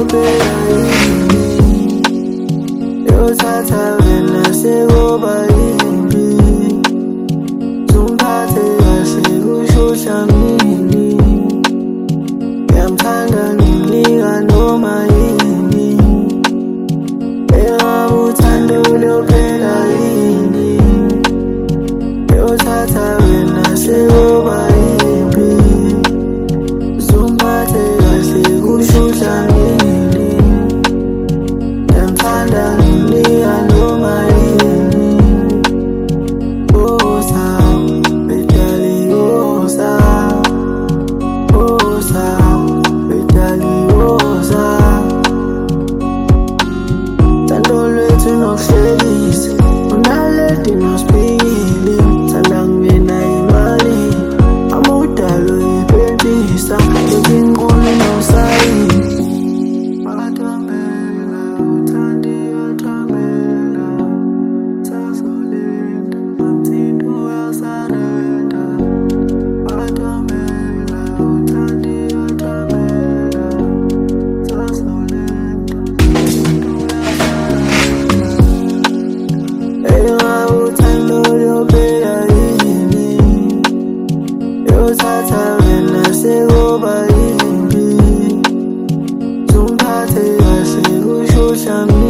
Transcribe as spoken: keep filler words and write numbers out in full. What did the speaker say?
impela yini yothatha wena sekuba yimbi zungiphathe kahle kushusha mini ngiyamthanda ngimnika noma yini engabe uthando luphela yini yothatha wena sekuba yimbi zungiphathe kahle kushusha mini ngiyamthanda ngimnika noma yini woza bedali woza woza bedali woza thando lwethu nokuhlekisa unaledi nosibili thanda ngimina imali amawudalo yipentisa ezinqulu nosayini Wathambela, uthandi wathambela Sazolinda, mamthini uyasarenda Wathambela, uthandi wathambela Sazolinda, mamthini uyasarenda Engabe uthando luphela yini yothatha wena sekuba yimbi zungiphathe kahle kushusha mini